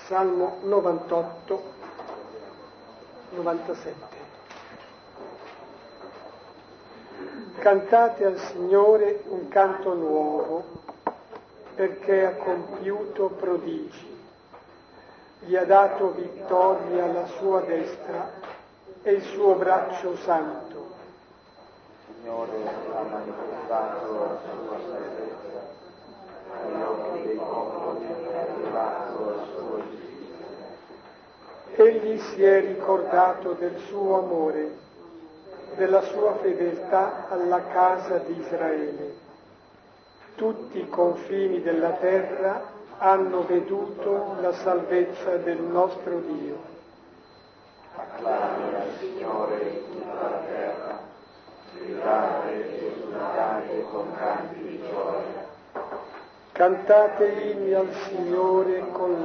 Salmo 98, 97. Cantate al Signore un canto nuovo, perché ha compiuto prodigi. Gli ha dato vittoria alla sua destra e il suo braccio santo. Il Signore ha manifestato la sua salvezza, agli occhi dei popoli ha rivelato la sua giustizia. Egli si è ricordato del suo amore, della sua fedeltà alla casa di Israele. Tutti i confini della terra hanno veduto la salvezza del nostro Dio. Acclami al Signore tutta la terra, gridate e esultate con canti di gioia. Cantate inni al Signore con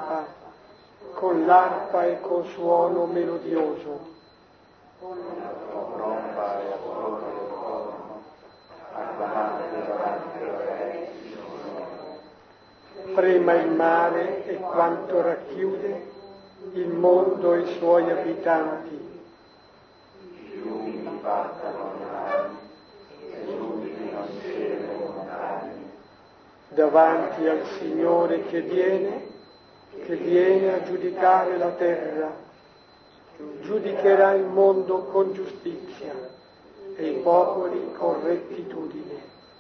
l'arpa e con suono melodioso. La sua tromba e a suono del corno, acclamate davanti al Re, Signore. Prema il mare e quanto racchiude, il mondo e i suoi abitanti. I fiumi battano le mani, esultino insieme le montagne. Davanti al Signore che viene a giudicare la terra. Giudicherà il mondo con giustizia e i popoli con rettitudine.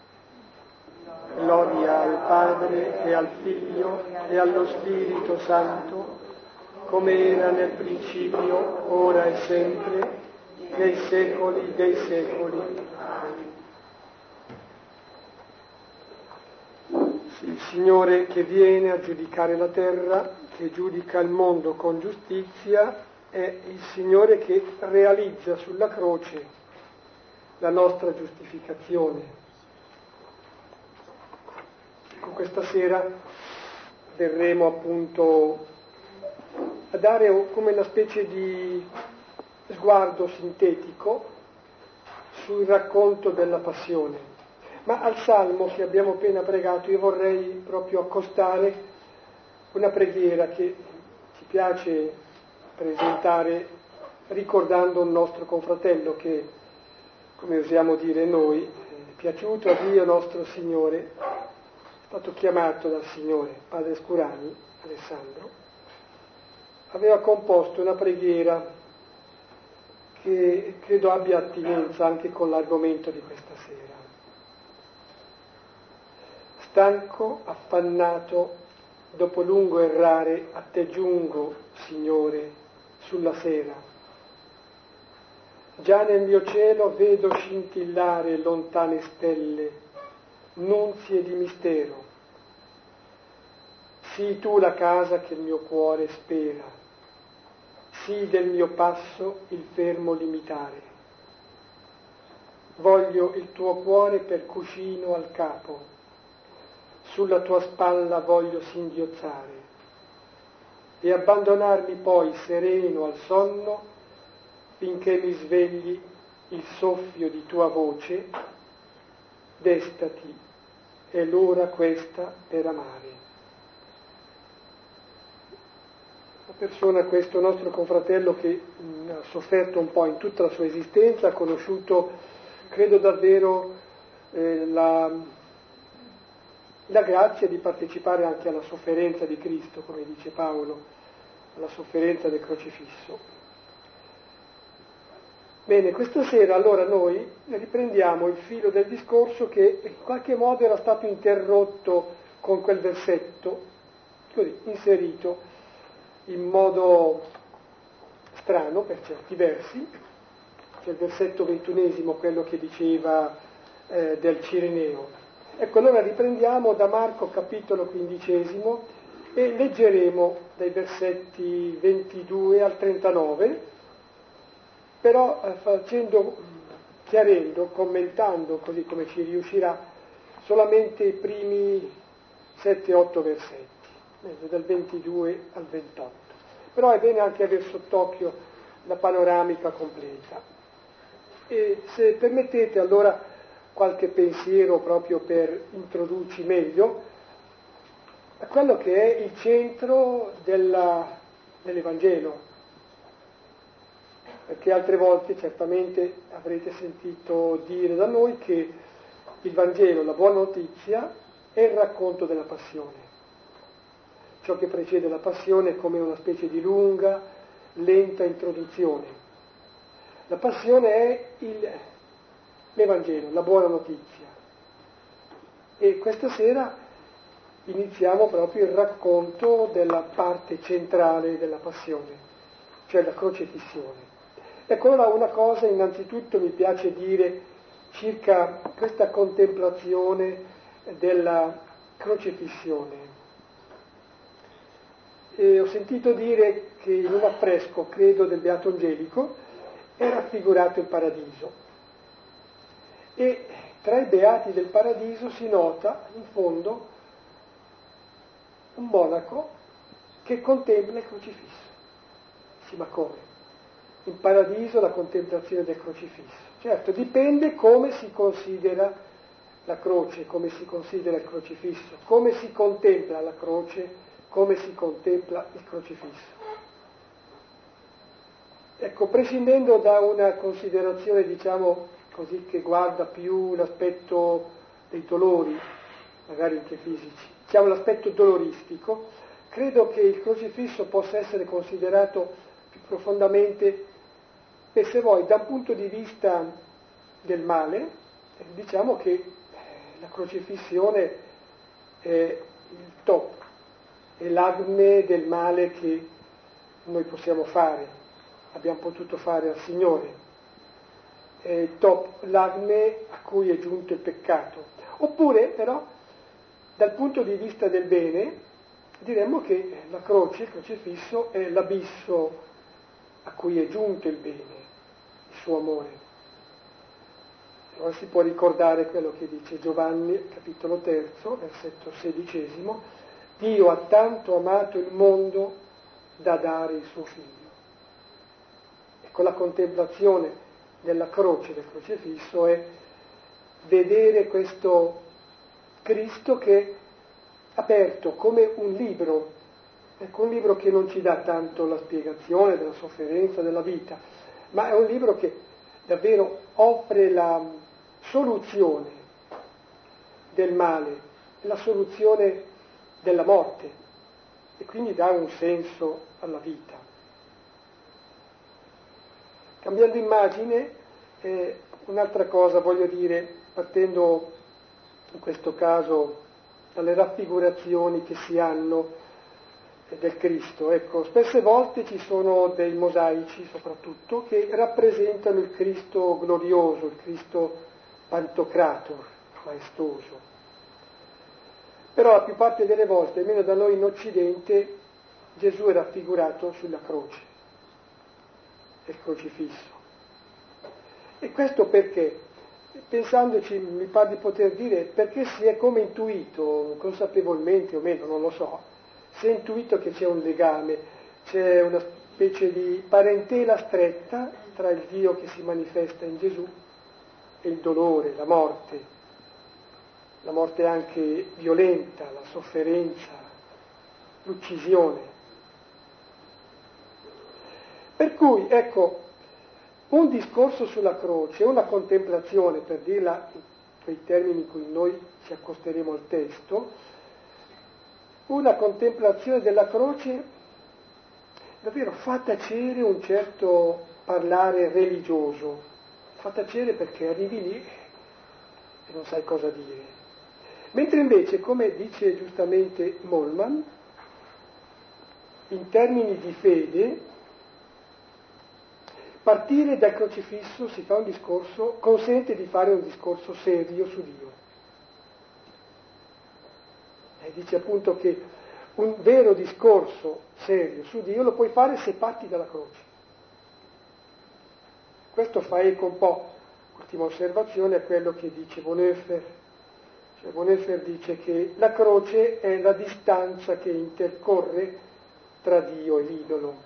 Gloria al Padre e al Figlio e allo Spirito Santo, come era nel principio, ora e sempre, nei secoli dei secoli. Il Signore che viene a giudicare la terra, che giudica il mondo con giustizia, è il Signore che realizza sulla croce la nostra giustificazione. Con questa sera verremo appunto a dare come una specie di sguardo sintetico sul racconto della passione. Ma al Salmo che abbiamo appena pregato io vorrei proprio accostare una preghiera che ci piace presentare ricordando un nostro confratello che, come usiamo dire noi, piaciuto a Dio nostro Signore, è stato chiamato dal Signore, padre Scurani, Alessandro, aveva composto una preghiera che credo abbia attinenza anche con l'argomento di questa sera. Stanco, affannato, dopo lungo errare, a te giungo, Signore, sulla sera. Già nel mio cielo vedo scintillare lontane stelle, nunzie di mistero. Sii tu la casa che il mio cuore spera, sii del mio passo il fermo limitare. Voglio il tuo cuore per cuscino al capo, sulla tua spalla voglio singhiozzare e abbandonarmi poi sereno al sonno finché mi svegli il soffio di tua voce. Destati, è l'ora questa per amare. Una persona, questo nostro confratello, che ha sofferto un po' in tutta la sua esistenza, ha conosciuto, credo davvero, la grazia di partecipare anche alla sofferenza di Cristo, come dice Paolo, alla sofferenza del crocifisso. Bene, questa sera allora noi riprendiamo il filo del discorso che in qualche modo era stato interrotto con quel versetto, così, inserito in modo strano per certi versi. C'è il versetto 21, quello che diceva del Cireneo. Ecco, allora riprendiamo da Marco capitolo 15 e leggeremo dai versetti 22 al 39, però chiarendo, commentando, così come ci riuscirà, solamente i primi 7-8 versetti, dal 22 al 28. Però è bene anche avere sott'occhio la panoramica completa. E se permettete allora qualche pensiero proprio per introdurci meglio, a quello che è il centro dell'Evangelo. Perché altre volte certamente avrete sentito dire da noi che il Vangelo, la buona notizia, è il racconto della passione. Ciò che precede la passione è come una specie di lunga, lenta introduzione. La passione è l'Evangelo, la buona notizia. E questa sera iniziamo proprio il racconto della parte centrale della passione, cioè la crocefissione. Ecco, ora una cosa innanzitutto mi piace dire circa questa contemplazione della crocefissione. E ho sentito dire che in un affresco, credo del Beato Angelico, è raffigurato il paradiso. E tra i beati del paradiso si nota in fondo un monaco che contempla il crocifisso. Sì, ma come? In paradiso la contemplazione del crocifisso. Certo, dipende come si considera la croce, come si considera il crocifisso, come si contempla la croce, come si contempla il crocifisso. Ecco, prescindendo da una considerazione, diciamo così, che guarda più l'aspetto dei dolori, magari anche fisici, diciamo l'aspetto doloristico, credo che il crocifisso possa essere considerato più profondamente, e se vuoi, da un punto di vista del male, diciamo che la crocifissione è il top, è l'acme del male che noi possiamo fare, abbiamo potuto fare al Signore, è il top, l'acme a cui è giunto il peccato. Oppure, però, dal punto di vista del bene, diremmo che la croce, il crocifisso, è l'abisso a cui è giunto il bene, il suo amore. Allora si può ricordare quello che dice Giovanni, capitolo 3, versetto 16, Dio ha tanto amato il mondo da dare il suo figlio. Ecco, la contemplazione della croce, del crocifisso, è vedere questo Cristo che è aperto come un libro, ecco, un libro che non ci dà tanto la spiegazione della sofferenza, della vita, ma è un libro che davvero offre la soluzione del male, la soluzione della morte e quindi dà un senso alla vita. Cambiando immagine, un'altra cosa voglio dire, partendo in questo caso dalle raffigurazioni che si hanno del Cristo. Ecco, spesse volte ci sono dei mosaici soprattutto che rappresentano il Cristo glorioso, il Cristo pantocrator, maestoso. Però la più parte delle volte, almeno da noi in Occidente, Gesù è raffigurato sulla croce, il crocifisso. E questo perché? Pensandoci, mi pare di poter dire, perché si è come intuito, consapevolmente o meno, non lo so, si è intuito che c'è un legame, c'è una specie di parentela stretta tra il Dio che si manifesta in Gesù e il dolore, la morte anche violenta, la sofferenza, l'uccisione. Per cui, ecco, un discorso sulla croce, una contemplazione, per dirla in quei termini in cui noi ci accosteremo al testo, una contemplazione della croce davvero fa tacere un certo parlare religioso, fa tacere perché arrivi lì e non sai cosa dire. Mentre invece, come dice giustamente Mollman, in termini di fede, partire dal crocifisso si fa un discorso, consente di fare un discorso serio su Dio. E dice appunto che un vero discorso serio su Dio lo puoi fare se parti dalla croce. Questo fa eco un po', ultima osservazione, a quello che dice Bonhoeffer. Cioè Bonhoeffer dice che la croce è la distanza che intercorre tra Dio e l'idolo.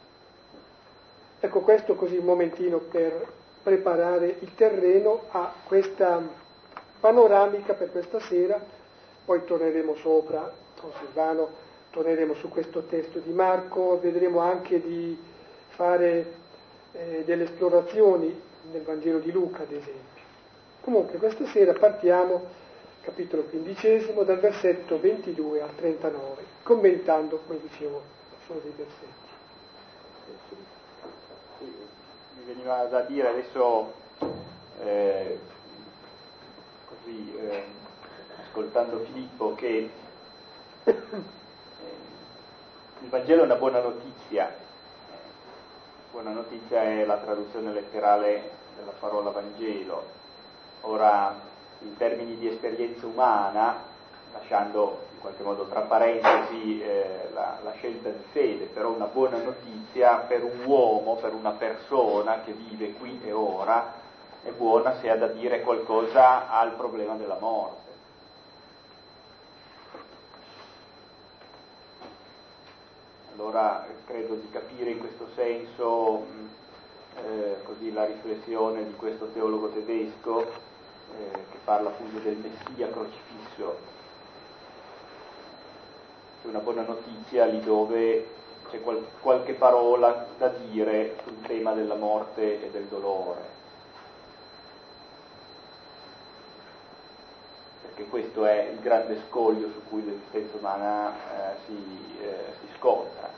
Ecco, questo così un momentino per preparare il terreno a questa panoramica per questa sera, poi torneremo sopra con Silvano torneremo su questo testo di Marco, vedremo anche di fare delle esplorazioni nel Vangelo di Luca, ad esempio. Comunque questa sera partiamo, capitolo 15, dal versetto 22 al 39, commentando, come dicevo, solo dei versetti. Mi veniva da dire adesso, ascoltando Filippo, che il Vangelo è una buona notizia. Buona notizia è la traduzione letterale della parola Vangelo. Ora, in termini di esperienza umana, lasciando in qualche modo tra parentesi la scelta di fede, però una buona notizia per un uomo, per una persona che vive qui e ora, è buona se ha da dire qualcosa al problema della morte. Allora credo di capire in questo senso così la riflessione di questo teologo tedesco che parla appunto del Messia crocifisso. C'è una buona notizia lì dove c'è qualche parola da dire sul tema della morte e del dolore, perché questo è il grande scoglio su cui l'esistenza umana si scontra.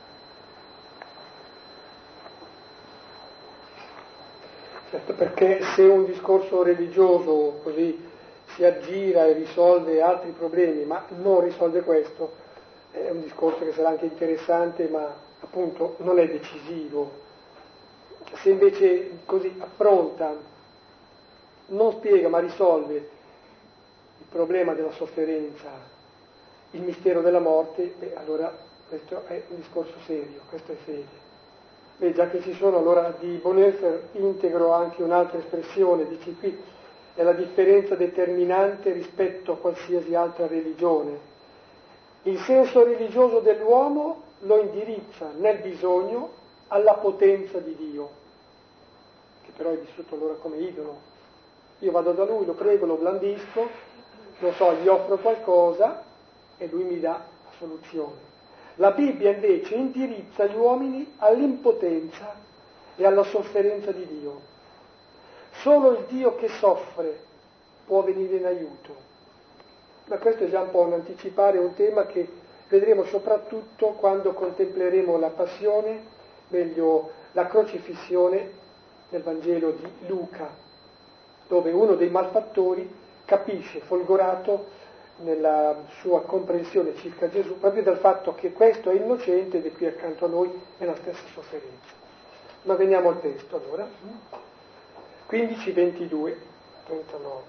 Certo, perché se un discorso religioso così si aggira e risolve altri problemi, ma non risolve questo, è un discorso che sarà anche interessante, ma appunto non è decisivo. Se invece così affronta, non spiega ma risolve il problema della sofferenza, il mistero della morte, allora questo è un discorso serio, questo è fede. Già che ci sono, allora di Bonhoeffer integro anche un'altra espressione, dice qui, è la differenza determinante rispetto a qualsiasi altra religione. Il senso religioso dell'uomo lo indirizza nel bisogno alla potenza di Dio, che però è vissuto allora come idolo. Io vado da lui, lo prego, lo blandisco, non so, gli offro qualcosa e lui mi dà la soluzione. La Bibbia invece indirizza gli uomini all'impotenza e alla sofferenza di Dio. Solo il Dio che soffre può venire in aiuto. Ma questo è già un po' un anticipare un tema che vedremo soprattutto quando contempleremo la passione, meglio la crocifissione nel Vangelo di Luca, dove uno dei malfattori capisce, folgorato nella sua comprensione circa Gesù, proprio dal fatto che questo è innocente ed è qui accanto a noi nella stessa sofferenza. Ma veniamo al testo allora. 15, 22, 39.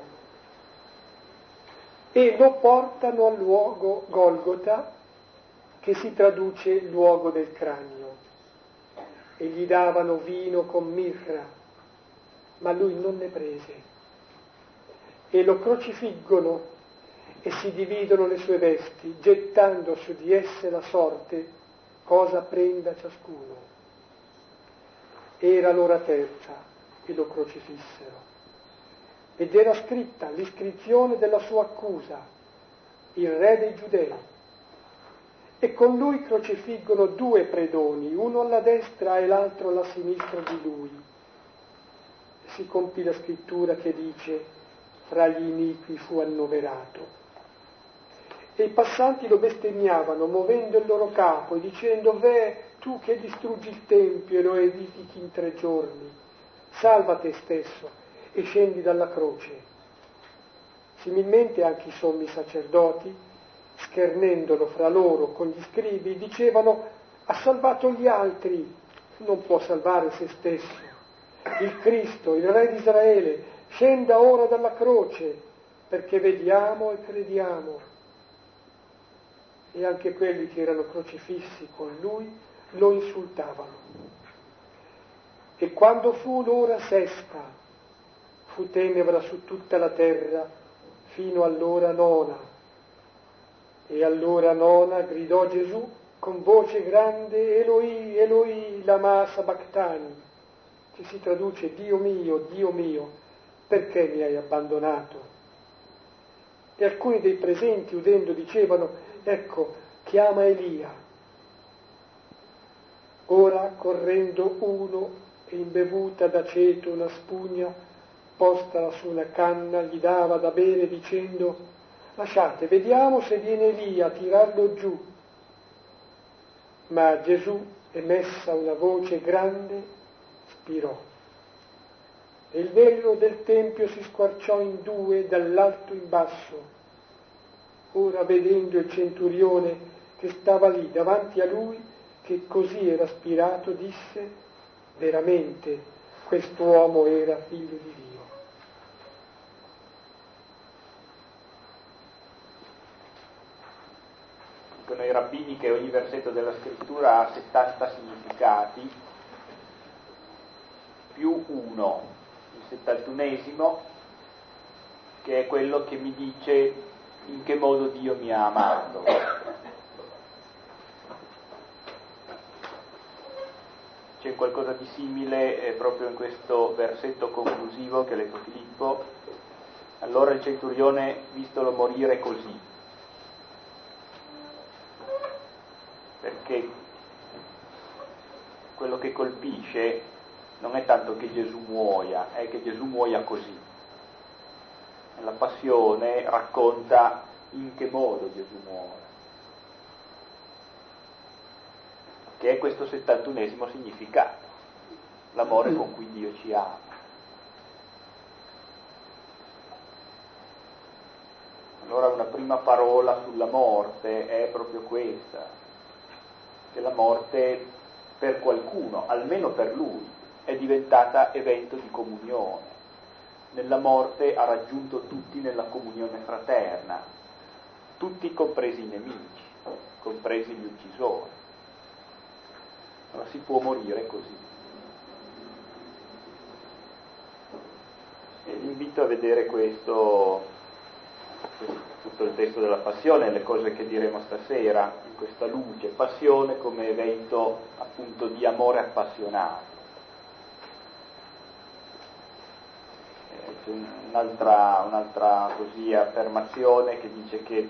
E lo portano al luogo Golgota, che si traduce luogo del cranio, e gli davano vino con mirra, ma lui non ne prese. E lo crocifiggono e si dividono le sue vesti, gettando su di esse la sorte, cosa prenda ciascuno. Era l'ora terza e lo crocifissero. Ed era scritta l'iscrizione della sua accusa, il re dei Giudei. E con lui crocifiggono due predoni, uno alla destra e l'altro alla sinistra di lui. Si compì la scrittura che dice: fra gli iniqui fu annoverato. E i passanti lo bestemmiavano, muovendo il loro capo e dicendo: Ve, tu che distruggi il Tempio e lo edifichi in 3 giorni, salva te stesso e scendi dalla croce. Similmente anche i sommi sacerdoti, schernendolo fra loro con gli scribi, dicevano: ha salvato gli altri, non può salvare se stesso. Il Cristo, il Re di Israele, scenda ora dalla croce, perché vediamo e crediamo. E anche quelli che erano crocifissi con lui lo insultavano. E quando fu l'ora sesta, fu tenebra su tutta la terra fino all'ora nona. E all'ora nona gridò Gesù con voce grande: Eloi, Eloi, lama sabachthani, che si traduce: Dio mio, perché mi hai abbandonato? E alcuni dei presenti, udendo, dicevano: ecco, chiama Elia. Ora, correndo uno e imbevuta d'aceto una spugna, postala su una canna, gli dava da bere dicendo: lasciate, vediamo se viene Elia a tirarlo giù. Ma Gesù, emessa una voce grande, spirò. E il velo del tempio si squarciò in due dall'alto in basso. Ora, vedendo il centurione che stava lì davanti a lui, che così era spirato, disse: veramente quest'uomo era figlio di Dio. Dicono i rabbini che ogni versetto della scrittura ha 70 significati, più uno, il 71esimo, che è quello che mi dice in che modo Dio mi ha amato. C'è qualcosa di simile proprio in questo versetto conclusivo che ha letto Filippo. Allora il centurione, vistolo morire così, perché quello che colpisce non è tanto che Gesù muoia, è che Gesù muoia così. La passione racconta in che modo Gesù muore, che è questo 71esimo significato, l'amore con cui Dio ci ama. Allora una prima parola sulla morte è proprio questa, che la morte per qualcuno, almeno per lui, è diventata evento di comunione. Nella morte ha raggiunto tutti nella comunione fraterna, tutti compresi i nemici, compresi gli uccisori. Allora si può morire così. E vi invito a vedere questo, tutto il testo della passione, le cose che diremo stasera, in questa luce, passione come evento appunto di amore appassionato. C'è un'altra così affermazione che dice che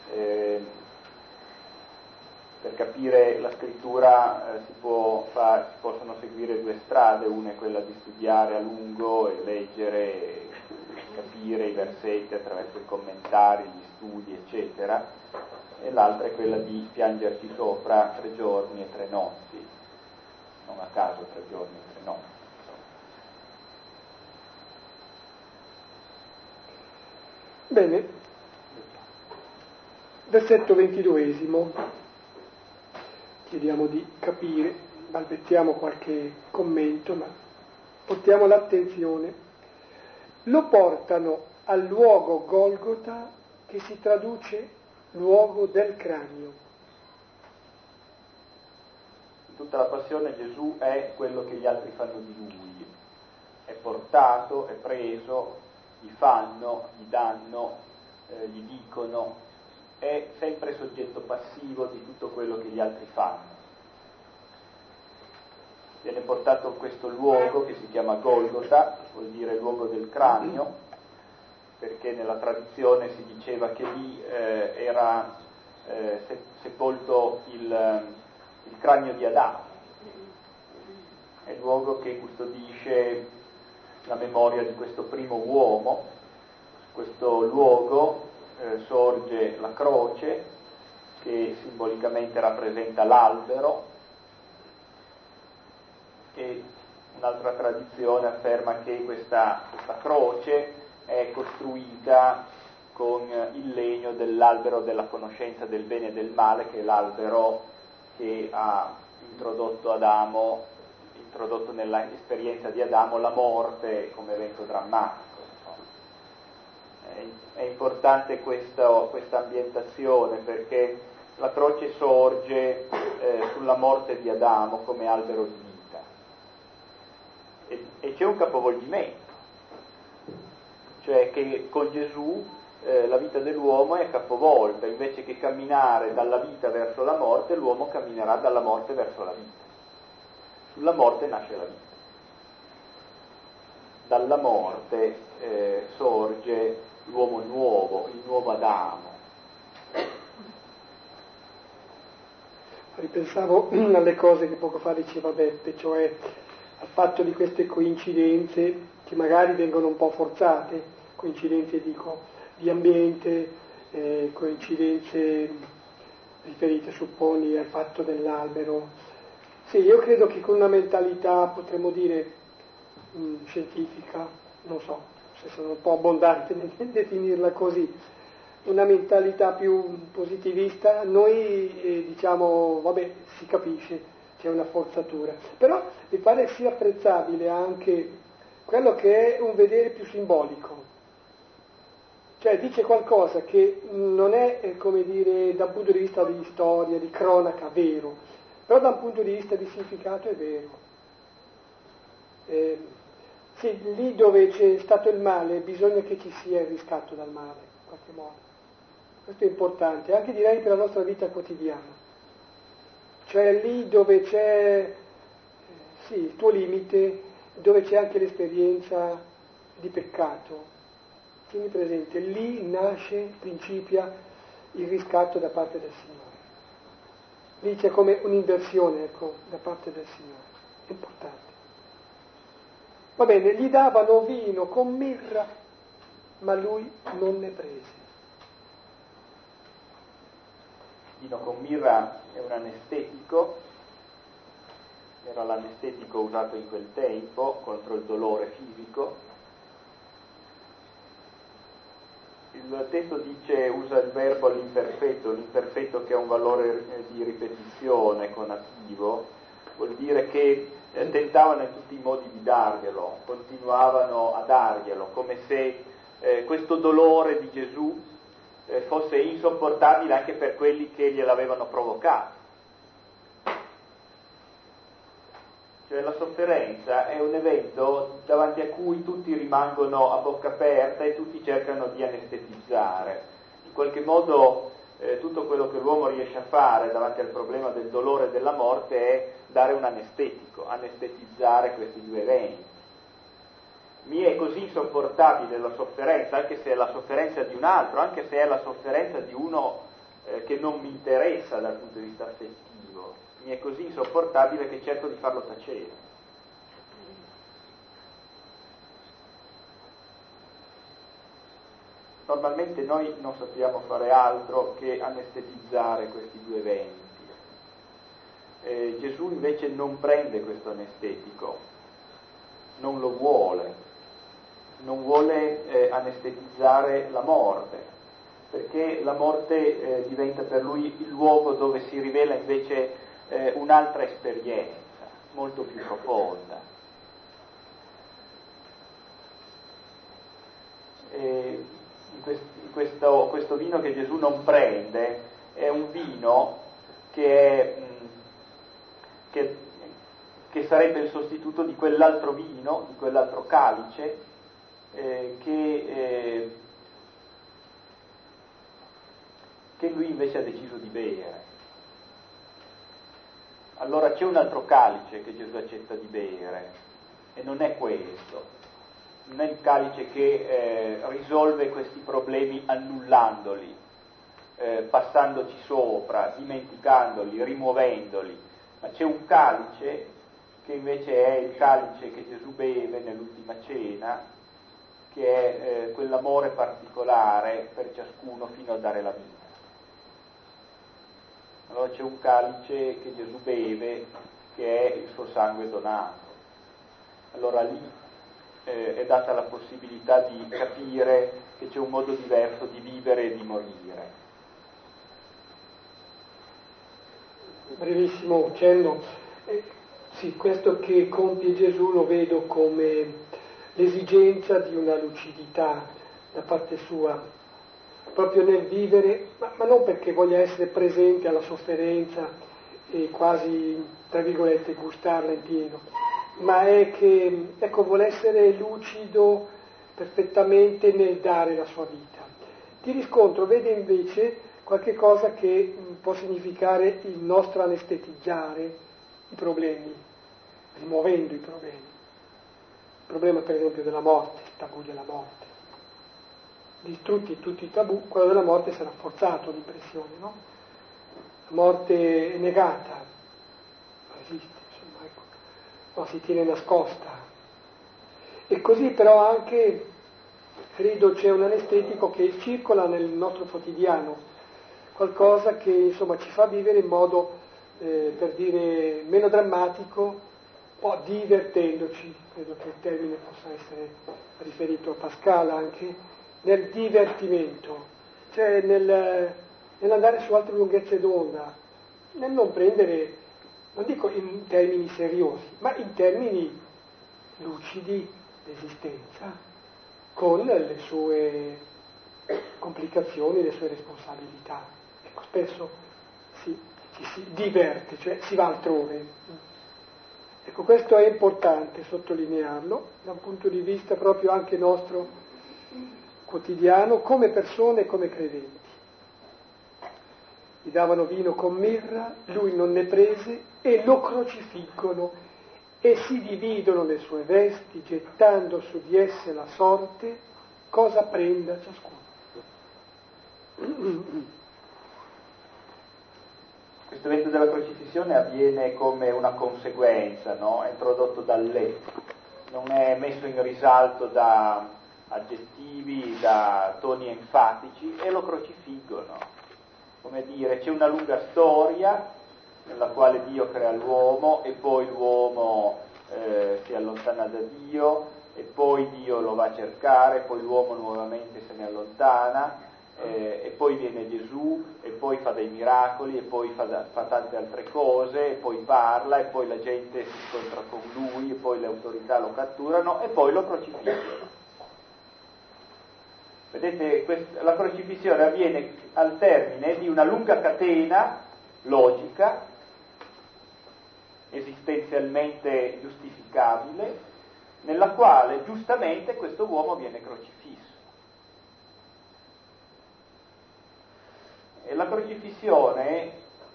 per capire la scrittura si possono seguire due strade, una è quella di studiare a lungo e leggere e capire i versetti attraverso i commentari, gli studi, eccetera, e l'altra è quella di piangerci sopra 3 giorni e 3 notti, non a caso 3 giorni e 3 notti. Bene, versetto 22esimo, chiediamo di capire, balbettiamo qualche commento, ma portiamo l'attenzione. Lo portano al luogo Golgota, che si traduce luogo del cranio. In tutta la passione Gesù è quello che gli altri fanno di lui, è portato, è preso, gli fanno, gli danno, gli dicono, è sempre soggetto passivo di tutto quello che gli altri fanno. Viene portato in questo luogo che si chiama Golgota, vuol dire luogo del cranio, perché nella tradizione si diceva che lì era sepolto il cranio di Adamo, è il luogo che custodisce la memoria di questo primo uomo. Su questo luogo sorge la croce, che simbolicamente rappresenta l'albero, e un'altra tradizione afferma che questa croce è costruita con il legno dell'albero della conoscenza del bene e del male, che è l'albero che ha introdotto nella esperienza di Adamo la morte come evento drammatico. È importante questa ambientazione, perché la croce sorge sulla morte di Adamo come albero di vita, e c'è un capovolgimento, cioè che con Gesù la vita dell'uomo è capovolta, invece che camminare dalla vita verso la morte, l'uomo camminerà dalla morte verso la vita. Sulla morte nasce la vita. Dalla morte sorge l'uomo nuovo, il nuovo Adamo. ripensavo alle cose che poco fa diceva Beppe, cioè al fatto di queste coincidenze che magari vengono un po' forzate, coincidenze dico di ambiente, coincidenze riferite supponi al fatto dell'albero. Sì, io credo che con una mentalità, potremmo dire, scientifica, non so se sono un po' abbondante nel definirla così, una mentalità più positivista, noi diciamo, vabbè, si capisce, c'è una forzatura, però mi pare sia apprezzabile anche quello che è un vedere più simbolico, cioè dice qualcosa che non è, come dire, da un punto di vista di storia, di cronaca, vero, però da un punto di vista di significato è vero. Sì, lì dove c'è stato il male bisogna che ci sia il riscatto dal male, in qualche modo. Questo è importante, anche direi per la nostra vita quotidiana. Cioè lì dove c'è, sì, il tuo limite, dove c'è anche l'esperienza di peccato. Tieni presente, lì nasce, principia il riscatto da parte del Signore. Lì c'è come un'inversione, ecco, da parte del Signore. È importante. Va bene, gli davano vino con mirra, ma lui non ne prese. Vino con mirra è un anestetico, era l'anestetico usato in quel tempo contro il dolore fisico. Il testo usa il verbo l'imperfetto che ha un valore di ripetizione conattivo, vuol dire che tentavano in tutti i modi di darglielo, continuavano a darglielo, come se questo dolore di Gesù fosse insopportabile anche per quelli che gliel'avevano provocato. Cioè la sofferenza è un evento davanti a cui tutti rimangono a bocca aperta e tutti cercano di anestetizzare. In qualche modo tutto quello che l'uomo riesce a fare davanti al problema del dolore e della morte è dare un anestetico, anestetizzare questi due eventi. Mi è così insopportabile la sofferenza, anche se è la sofferenza di un altro, anche se è la sofferenza di uno che non mi interessa dal punto di vista affettivo, mi è così insopportabile che cerco di farlo tacere. Normalmente noi non sappiamo fare altro che anestetizzare questi due eventi. Gesù invece non prende questo anestetico, non lo vuole, non vuole anestetizzare la morte, perché la morte diventa per lui il luogo dove si rivela invece un'altra esperienza, molto più profonda. Questo vino che Gesù non prende è un vino che sarebbe il sostituto di quell'altro vino, di quell'altro calice che lui invece ha deciso di bere. Allora c'è un altro calice che Gesù accetta di bere e non è questo. Non è il calice che risolve questi problemi annullandoli, passandoci sopra, dimenticandoli, rimuovendoli, ma c'è un calice che invece è il calice che Gesù beve nell'ultima cena, che è quell'amore particolare per ciascuno fino a dare la vita. Allora c'è un calice che Gesù beve, che è il suo sangue donato. Allora lì è data la possibilità di capire che c'è un modo diverso di vivere e di morire. Brevissimo cenno. Sì, questo che compie Gesù lo vedo come l'esigenza di una lucidità da parte sua, proprio nel vivere, ma non perché voglia essere presente alla sofferenza e quasi, tra virgolette, gustarla in pieno, ma è che, ecco, vuole essere lucido perfettamente nel dare la sua vita. Di riscontro vede invece qualche cosa che può significare il nostro anestetizzare i problemi, rimuovendo i problemi. Il problema per esempio della morte, il tabù della morte. Distrutti tutti i tabù, quello della morte sarà forzato l'impressione, no? la morte è negata, non esiste, insomma, ecco, ma si tiene nascosta. E così però anche, credo, c'è un anestetico che circola nel nostro quotidiano, qualcosa che insomma ci fa vivere in modo, per dire, meno drammatico, un po' divertendoci, credo che il termine possa essere riferito a Pascal anche, nel divertimento, cioè nell'andare su altre lunghezze d'onda, nel non prendere, non dico in termini seriosi, ma in termini lucidi l'esistenza, con le sue complicazioni, le sue responsabilità. Ecco, spesso ci si diverte, cioè si va altrove. Ecco, questo è importante sottolinearlo da un punto di vista proprio anche nostro quotidiano, come persone e come credenti. Gli davano vino con mirra, lui non ne prese e lo crocifiggono e si dividono le sue vesti, gettando su di esse la sorte, cosa prenda ciascuno. Questo evento della crocifissione avviene come una conseguenza, no? È introdotto dall'E, non è messo in risalto da aggettivi, da toni enfatici, e lo crocifiggono. Come dire, c'è una lunga storia nella quale Dio crea l'uomo e poi l'uomo si allontana da Dio e poi Dio lo va a cercare, poi l'uomo nuovamente se ne allontana e poi viene Gesù e poi fa dei miracoli e poi fa tante altre cose e poi parla e poi la gente si scontra con lui e poi le autorità lo catturano e poi lo crocifiggano. Vedete, la crocifissione avviene al termine di una lunga catena logica, esistenzialmente giustificabile, nella quale giustamente questo uomo viene crocifisso. E la crocifissione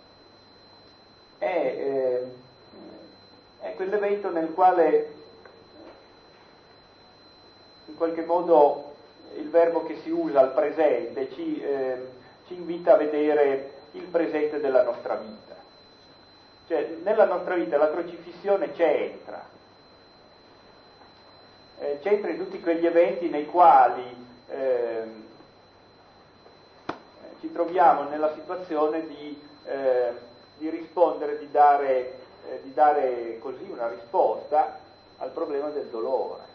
è quell'evento nel quale in qualche modo il verbo che si usa al presente ci invita a vedere il presente della nostra vita. Cioè, nella nostra vita la crocifissione c'entra in tutti quegli eventi nei quali ci troviamo nella situazione di rispondere, di dare così una risposta al problema del dolore.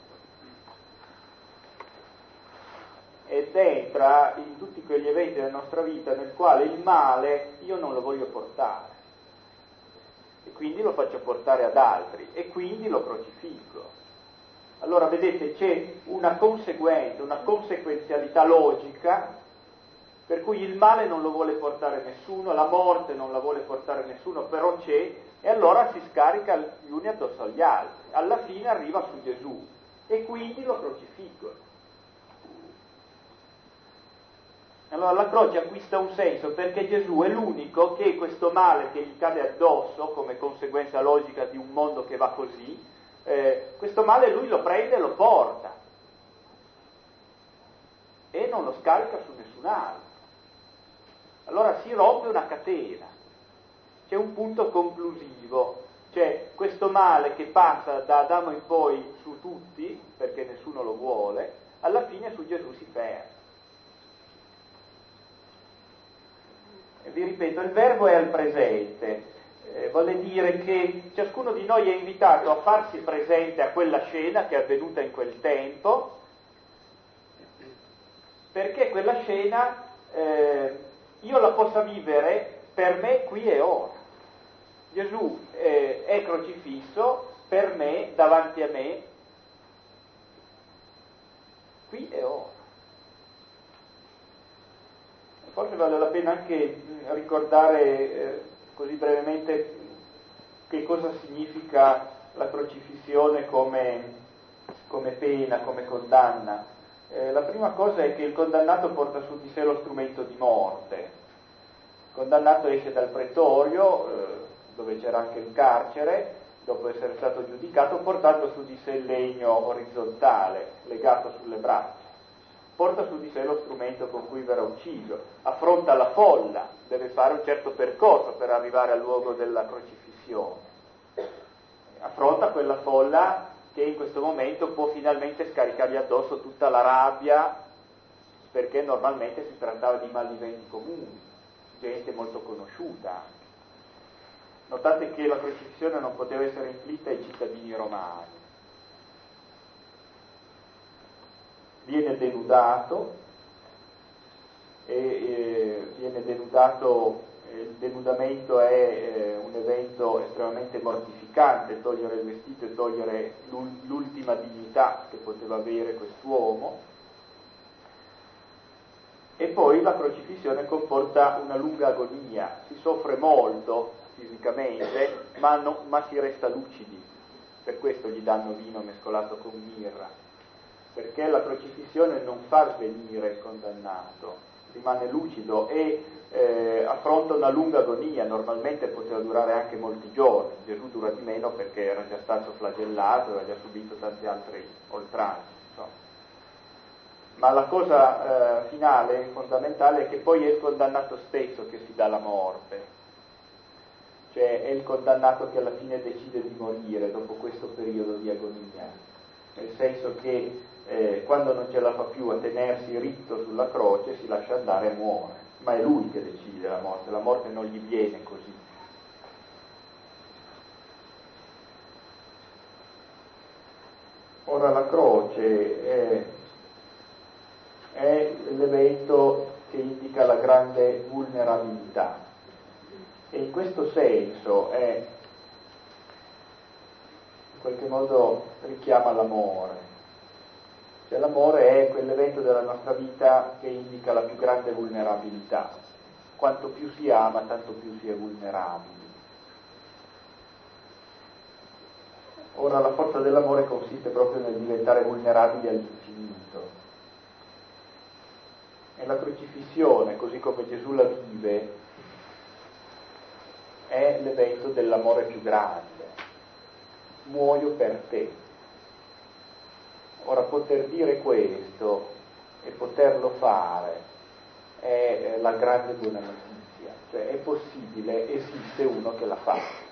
Ed entra in tutti quegli eventi della nostra vita nel quale il male io non lo voglio portare e quindi lo faccio portare ad altri e quindi lo crocifiggo. Allora vedete, c'è una conseguenza, una conseguenzialità logica per cui il male non lo vuole portare nessuno, la morte non la vuole portare nessuno, però c'è e allora si scarica gli uni addosso agli altri. Alla fine arriva su Gesù e quindi lo crocifiggono. Allora la croce acquista un senso perché Gesù è l'unico che questo male che gli cade addosso come conseguenza logica di un mondo che va così, questo male lui lo prende e lo porta e non lo scarica su nessun altro. Allora si rompe una catena, c'è un punto conclusivo, cioè questo male che passa da Adamo in poi su tutti, perché nessuno lo vuole, alla fine su Gesù si ferma. Vi ripeto, il verbo è al presente, vuole dire che ciascuno di noi è invitato a farsi presente a quella scena che è avvenuta in quel tempo, perché quella scena io la possa vivere per me qui e ora. Gesù è crocifisso per me, davanti a me, qui e ora. Forse vale la pena anche ricordare così brevemente che cosa significa la crocifissione come pena, come condanna. La prima cosa è che il condannato porta su di sé lo strumento di morte. Il condannato esce dal pretorio, dove c'era anche il carcere, dopo essere stato giudicato, portando su di sé il legno orizzontale, legato sulle braccia. porta su di sé lo strumento con cui verrà ucciso, affronta la folla, deve fare un certo percorso per arrivare al luogo della crocifissione, affronta quella folla che in questo momento può finalmente scaricargli addosso tutta la rabbia, perché normalmente si trattava di malviventi comuni, gente molto conosciuta. Notate che la crocifissione non poteva essere inflitta ai cittadini romani. Viene denudato, il denudamento è un evento estremamente mortificante, togliere il vestito e togliere l'ultima dignità che poteva avere quest'uomo, e poi la crocifissione comporta una lunga agonia, si soffre molto fisicamente, ma si resta lucidi, per questo gli danno vino mescolato con mirra, perché la crocifissione non fa svenire il condannato, rimane lucido e affronta una lunga agonia, normalmente poteva durare anche molti giorni. Gesù dura di meno perché era già stato flagellato, aveva già subito tanti altri oltraggi, insomma. Ma la cosa finale, fondamentale, è che poi è il condannato stesso che si dà la morte, cioè è il condannato che alla fine decide di morire dopo questo periodo di agonia, nel senso che quando non ce la fa più a tenersi ritto sulla croce si lascia andare e muore, ma è lui che decide la morte non gli viene così. Ora la croce è l'evento che indica la grande vulnerabilità e in questo senso in qualche modo richiama l'amore. Cioè l'amore è quell'evento della nostra vita che indica la più grande vulnerabilità. Quanto più si ama, tanto più si è vulnerabili. Ora la forza dell'amore consiste proprio nel diventare vulnerabili all'infinito. E la crocifissione, così come Gesù la vive, è l'evento dell'amore più grande. Muoio per te. Ora poter dire questo e poterlo fare è la grande buona notizia, cioè è possibile, esiste uno che la fa,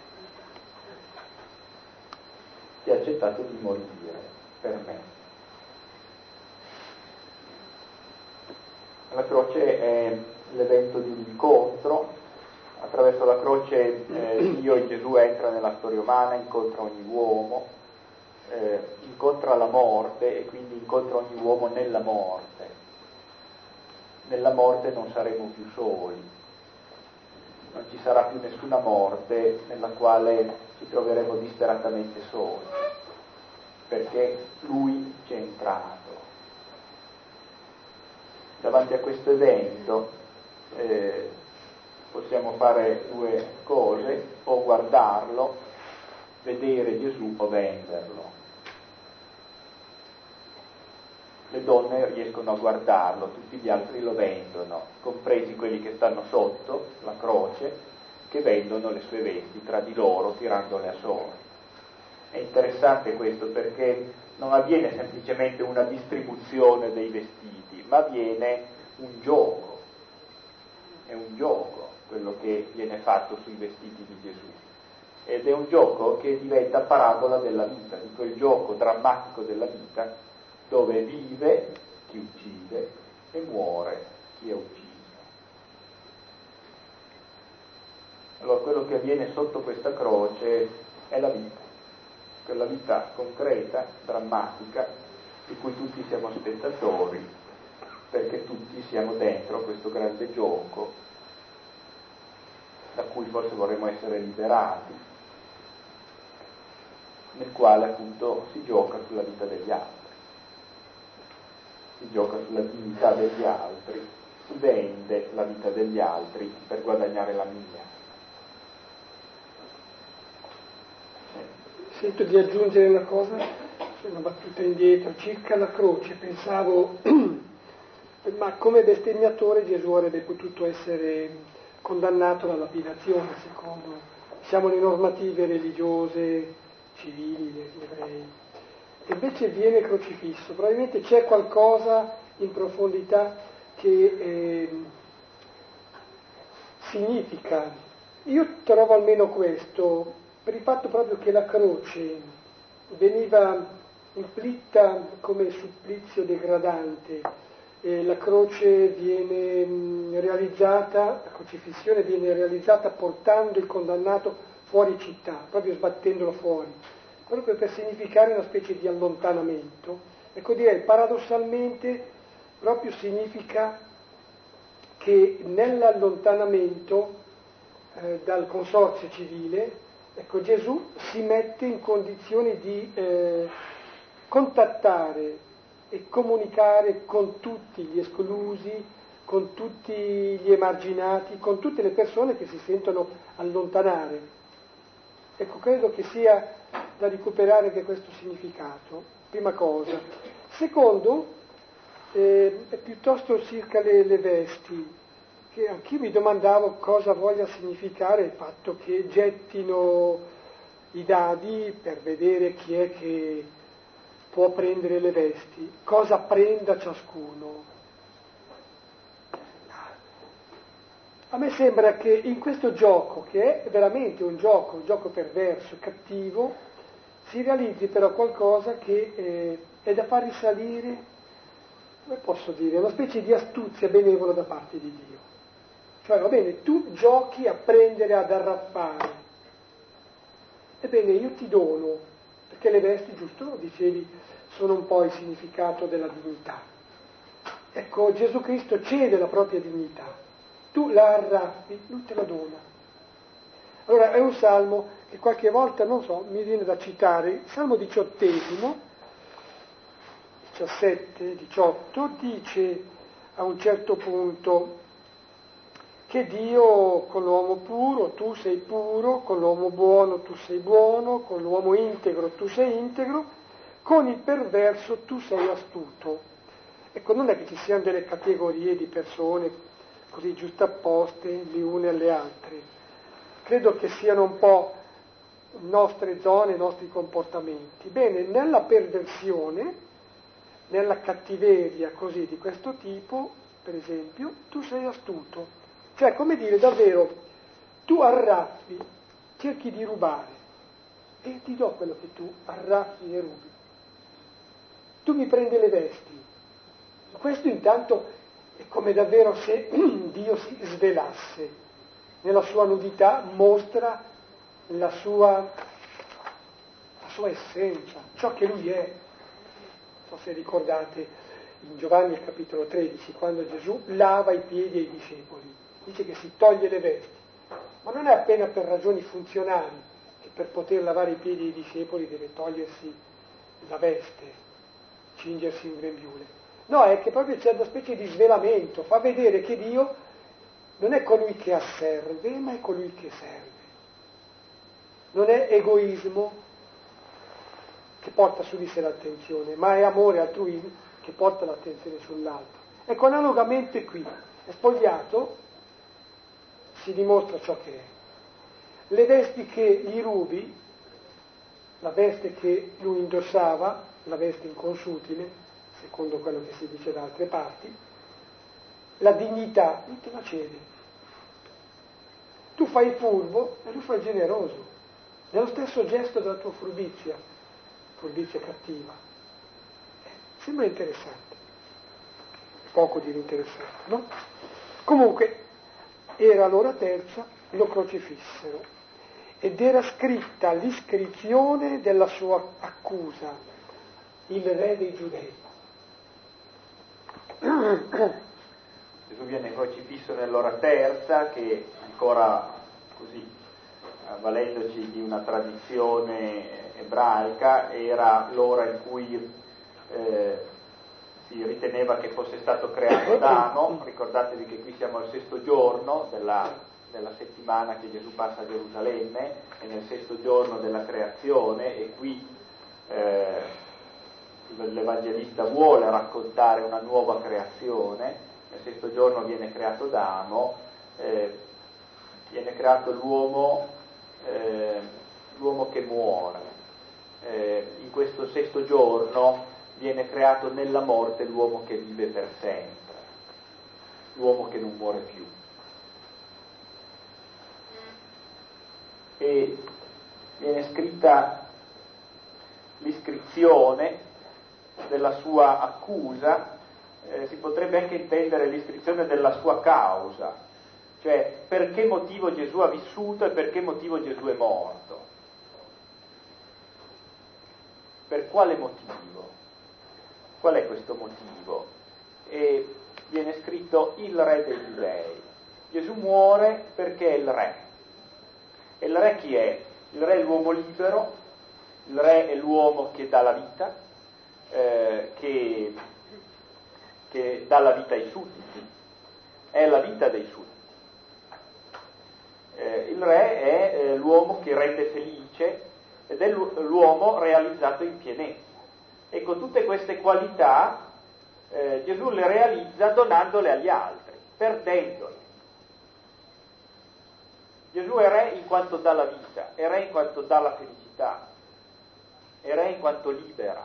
che ha accettato di morire per me. La croce è l'evento di un incontro, attraverso la croce Dio e Gesù entra nella storia umana, incontra ogni uomo, incontra la morte e quindi incontra ogni uomo nella morte. Nella morte non saremo più soli, non ci sarà più nessuna morte nella quale ci troveremo disperatamente soli, perché Lui ci è entrato. Davanti a questo evento possiamo fare due cose: o guardarlo, vedere Gesù, o venderlo. Le donne riescono a guardarlo, tutti gli altri lo vendono, compresi quelli che stanno sotto la croce, che vendono le sue vesti tra di loro tirandole a sole. È interessante questo perché non avviene semplicemente una distribuzione dei vestiti, ma avviene un gioco. È un gioco quello che viene fatto sui vestiti di Gesù. Ed è un gioco che diventa parabola della vita, di quel gioco drammatico della vita dove vive chi uccide e muore chi è ucciso. Allora quello che avviene sotto questa croce è la vita, quella vita concreta, drammatica, di cui tutti siamo spettatori, perché tutti siamo dentro questo grande gioco da cui forse vorremmo essere liberati, nel quale appunto si gioca sulla vita degli altri. Si gioca sulla dignità degli altri, si vende la vita degli altri per guadagnare la mia. Sento di aggiungere una cosa, una battuta indietro, circa la croce. Pensavo, ma come bestemmiatore Gesù avrebbe potuto essere condannato alla lapidazione, secondo, diciamo, le normative religiose, civili degli ebrei. Invece viene crocifisso, probabilmente c'è qualcosa in profondità che significa. Io trovo almeno questo, per il fatto proprio che la croce veniva inflitta come supplizio degradante, la croce viene realizzata, la crocifissione viene realizzata portando il condannato fuori città, proprio sbattendolo fuori, proprio per significare una specie di allontanamento. Ecco, direi paradossalmente proprio significa che nell'allontanamento dal consorzio civile, ecco, Gesù si mette in condizioni di contattare e comunicare con tutti gli esclusi, con tutti gli emarginati, con tutte le persone che si sentono allontanare. Ecco, credo che sia da recuperare anche questo significato, prima cosa. Secondo, è piuttosto circa le vesti, che anch'io mi domandavo cosa voglia significare il fatto che gettino i dadi per vedere chi è che può prendere le vesti, cosa prenda ciascuno. A me sembra che in questo gioco, che è veramente un gioco perverso, cattivo, si realizzi però qualcosa che è da far risalire, come posso dire, una specie di astuzia benevola da parte di Dio. Cioè, va bene, tu giochi a prendere, ad arraffare. Ebbene, io ti dono, perché le vesti, giusto, lo dicevi, sono un po' il significato della dignità. Ecco, Gesù Cristo cede la propria dignità. Tu la arraffi, lui te la dona. Allora, è un salmo che qualche volta, non so, mi viene da citare, il Salmo 18, 17, 18, dice a un certo punto che Dio con l'uomo puro tu sei puro, con l'uomo buono tu sei buono, con l'uomo integro tu sei integro, con il perverso tu sei astuto. Ecco, non è che ci siano delle categorie di persone così giustapposte le une alle altre. Credo che siano un po' nostre zone, nostri comportamenti. Bene, nella perversione, nella cattiveria così di questo tipo, per esempio, tu sei astuto. Cioè, come dire, davvero, tu arraffi, cerchi di rubare e ti do quello che tu arraffi e rubi. Tu mi prendi le vesti. Questo intanto è come davvero se Dio si svelasse. Nella sua nudità mostra la sua essenza, ciò che lui è. Non so se ricordate in Giovanni capitolo 13, quando Gesù lava i piedi ai discepoli. Dice che si toglie le vesti, ma non è appena per ragioni funzionali che per poter lavare i piedi ai discepoli deve togliersi la veste, cingersi in grembiule. No, è che proprio c'è una specie di svelamento, fa vedere che Dio non è colui che asserve, ma è colui che serve. Non è egoismo che porta su di sé l'attenzione, ma è amore, altruismo che porta l'attenzione sull'altro. Ecco, analogamente qui, è spogliato, si dimostra ciò che è. Le vesti che gli rubi, la veste che lui indossava, la veste inconsutile, secondo quello che si dice da altre parti, la dignità, lui te la cede. Tu fai il furbo e lui fa il generoso, nello stesso gesto della tua furbizia cattiva. Sembra interessante, poco dire interessante, no? Comunque, era l'ora terza, lo crocifissero ed era scritta l'iscrizione della sua accusa, il re dei Giudei. Gesù viene crocifisso nell'ora terza, che ancora così, avvalendoci di una tradizione ebraica, era l'ora in cui si riteneva che fosse stato creato Adamo. Ricordatevi che qui siamo al sesto giorno della settimana che Gesù passa a Gerusalemme, e nel sesto giorno della creazione, e qui l'Evangelista vuole raccontare una nuova creazione. Nel sesto giorno viene creato Adamo, viene creato l'uomo che muore. In questo sesto giorno viene creato nella morte l'uomo che vive per sempre, l'uomo che non muore più. E viene scritta l'iscrizione della sua accusa, si potrebbe anche intendere l'iscrizione della sua causa, cioè per che motivo Gesù ha vissuto e per che motivo Gesù è morto. Per quale motivo? Qual è questo motivo? E viene scritto il re dei giudei. Gesù muore perché è il re. E il re chi è? Il re è l'uomo libero, il re è l'uomo che dà la vita, che dà la vita ai sudditi, è la vita dei sudditi. Il re è l'uomo che rende felice ed è l'uomo realizzato in pienezza. E con tutte queste qualità Gesù le realizza donandole agli altri, perdendole. Gesù è re in quanto dà la vita, è re in quanto dà la felicità, è re in quanto libera.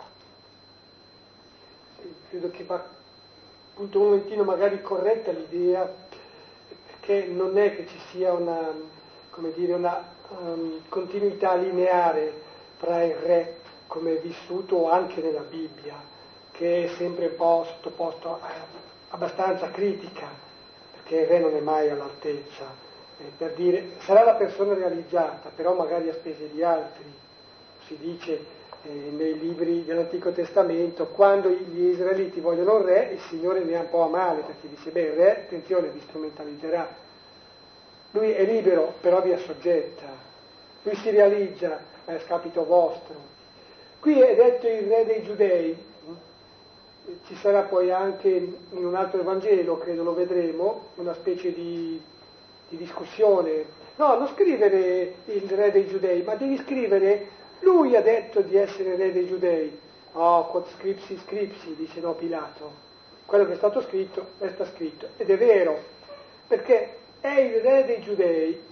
Sì, credo che va appunto un momentino magari corretta l'idea, perché non è che ci sia una, come dire, una continuità lineare fra il re come è vissuto anche nella Bibbia, che è sempre un po' sottoposto a abbastanza critica, perché il re non è mai all'altezza. Per dire, sarà la persona realizzata, però magari a spese di altri. Si dice nei libri dell'Antico Testamento, quando gli israeliti vogliono un re, il Signore ne ha un po' a male, perché dice, beh, il re, attenzione, vi strumentalizzerà. Lui è libero, però vi assoggetta. Lui si realizza a scapito vostro. Qui è detto il re dei giudei, ci sarà poi anche in un altro Evangelo, credo lo vedremo, una specie di discussione. No, non scrivere il re dei giudei, ma devi scrivere, lui ha detto di essere re dei giudei. Oh, quod scripsi scripsi, dice no Pilato. Quello che è stato scritto, resta scritto. Ed è vero, perché è il re dei giudei,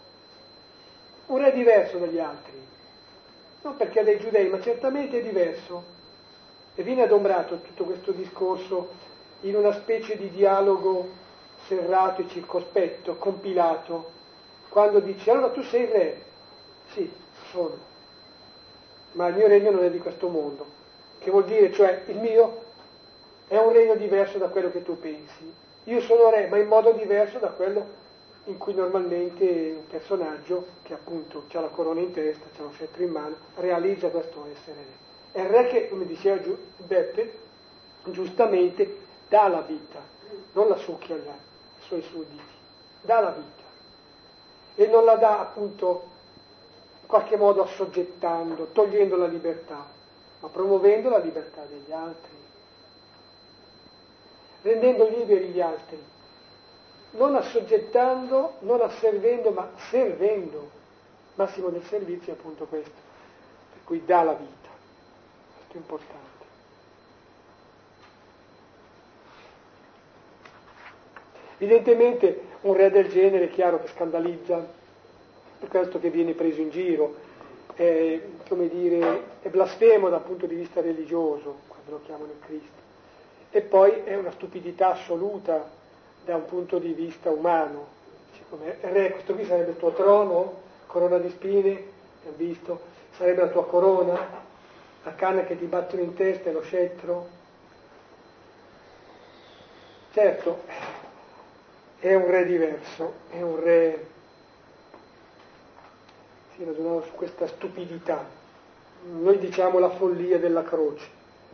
un re diverso dagli altri. Non perché è dei giudei, ma certamente è diverso. E viene adombrato tutto questo discorso in una specie di dialogo serrato e circospetto, compilato, quando dice, allora tu sei il re? Sì, sono, ma il mio regno non è di questo mondo. Che vuol dire, cioè, il mio è un regno diverso da quello che tu pensi. Io sono re, ma in modo diverso da quello in cui normalmente un personaggio, che appunto ha la corona in testa, ha lo scettro in mano, realizza questo essere re. È il re che, come diceva Beppe, giustamente dà la vita, non la succhia agli suoi sudditi, dà la vita. E non la dà appunto in qualche modo assoggettando, togliendo la libertà, ma promuovendo la libertà degli altri, rendendo liberi gli altri, non assoggettando, non asservendo, ma servendo. Massimo del servizio è appunto questo, per cui dà la vita. Questo è importante. Evidentemente un re del genere è chiaro che scandalizza, per questo che viene preso in giro, è, come dire, è blasfemo dal punto di vista religioso, quando lo chiamano il Cristo, e poi è una stupidità assoluta da un punto di vista umano. Come re, questo qui sarebbe il tuo trono, corona di spine, abbiamo visto, sarebbe la tua corona, la canna che ti battono in testa e lo scettro. Certo, è un re diverso, è un re, si ragionava su questa stupidità, noi diciamo la follia della croce.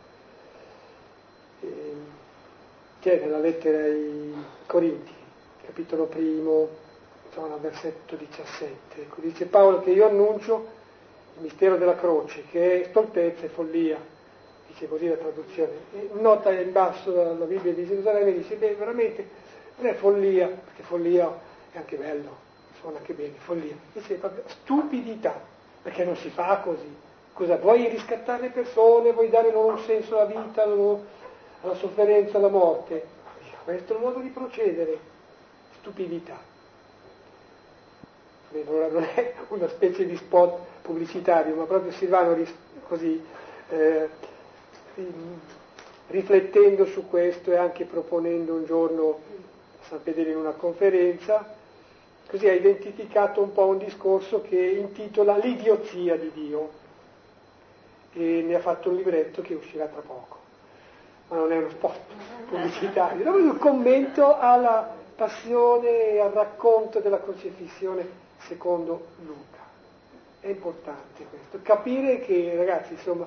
C'è nella lettera ai Corinti, capitolo 1, insomma, versetto 17, ecco, dice Paolo che io annuncio il mistero della croce, che è stoltezza e follia, dice così la traduzione. E nota in basso la Bibbia di Gerusalemme, dice, beh, veramente non è follia, perché follia è anche bello, suona anche bene, follia, dice proprio stupidità, perché non si fa così. Cosa, vuoi riscattare le persone, vuoi dare loro un senso alla vita, alla sofferenza, alla morte? Questo è il modo di procedere, stupidità. Beh, non è una specie di spot pubblicitario, ma proprio Silvano così riflettendo su questo e anche proponendo un giorno a San Fedele in una conferenza, così ha identificato un po' un discorso che intitola L'idiozia di Dio, e ne ha fatto un libretto che uscirà tra poco, ma non è uno spot pubblicitario, è un commento alla passione e al racconto della crocifissione secondo Luca. È importante questo, capire che, ragazzi, insomma,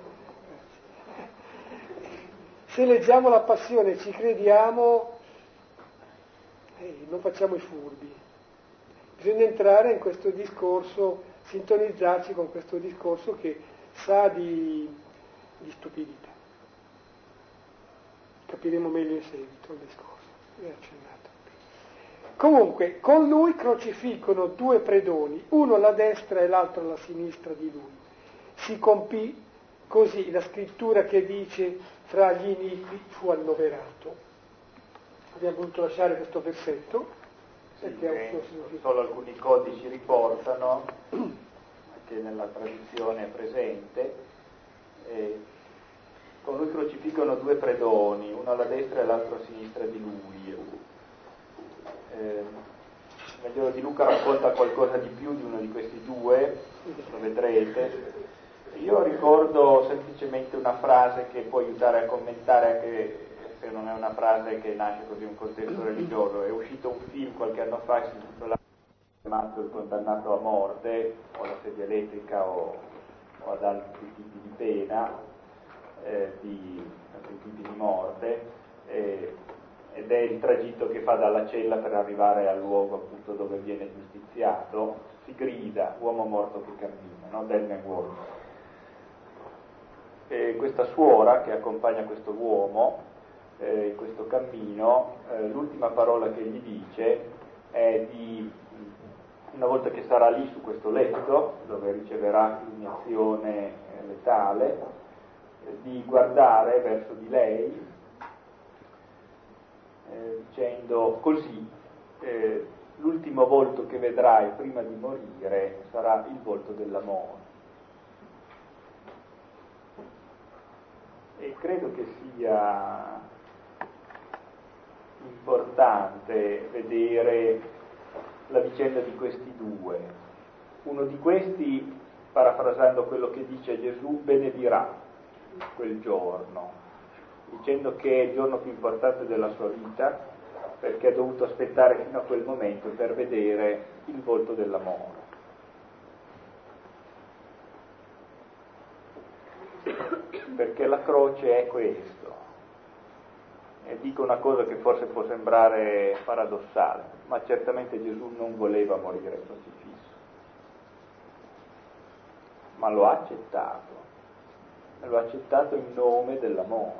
se leggiamo la passione e ci crediamo, non facciamo i furbi. Bisogna entrare in questo discorso, sintonizzarci con questo discorso che sa di stupidità. Capiremo meglio in seguito il discorso, è accennato. Comunque, con lui crocifiggono due predoni, uno alla destra e l'altro alla sinistra di lui. Si compì così la scrittura che dice: fra gli iniqui fu annoverato. Abbiamo voluto lasciare questo versetto. Solo alcuni codici riportano, anche nella tradizione è presente, con lui crocifiggono due predoni, uno alla destra e l'altro a sinistra di lui. Il Vangelo di Luca racconta qualcosa di più di uno di questi due, lo vedrete. Io ricordo semplicemente una frase che può aiutare a commentare, anche se non è una frase che nasce così in un contesto religioso. È uscito un film qualche anno fa che si intitola Il condannato a morte, o alla sedia elettrica o ad altri tipi di pena, di altri tipi di morte, ed è il tragitto che fa dalla cella per arrivare al luogo appunto dove viene giustiziato. Si grida: uomo morto che cammina, no? Del Wolf. E questa suora che accompagna questo uomo in questo cammino, l'ultima parola che gli dice è di, una volta che sarà lì su questo letto dove riceverà l'iniezione letale, di guardare verso di lei dicendo: così l'ultimo volto che vedrai prima di morire sarà il volto dell'amore. E credo che sia importante vedere la vicenda di questi due. Uno di questi, parafrasando quello che dice Gesù, benedirà quel giorno, dicendo che è il giorno più importante della sua vita, perché ha dovuto aspettare fino a quel momento per vedere il volto dell'amore. Perché la croce è questo. E dico una cosa che forse può sembrare paradossale, ma certamente Gesù non voleva morire crocifisso, ma lo ha accettato, e lo ha accettato in nome dell'amore.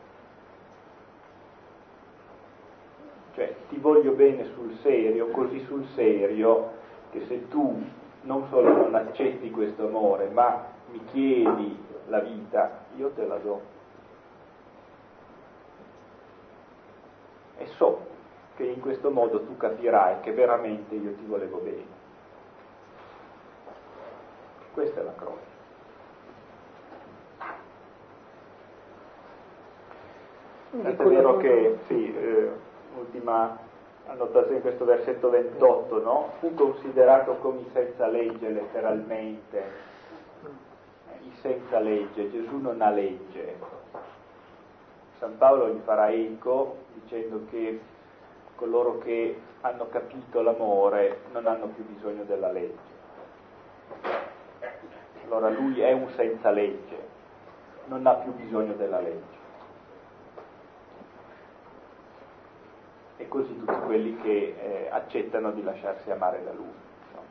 Cioè, ti voglio bene sul serio, così sul serio che se tu non solo non accetti questo amore, ma mi chiedi la vita, io te la do. E so che in questo modo tu capirai che veramente io ti volevo bene. Questa è la croce. È vero che, sì, ultima annotazione in questo versetto 28, no? Fu considerato come senza legge letteralmente, i senza legge. Gesù non ha legge. San Paolo gli farà eco dicendo che coloro che hanno capito l'amore non hanno più bisogno della legge. Allora lui è un senza legge, non ha più bisogno della legge. E così tutti quelli che accettano di lasciarsi amare da lui.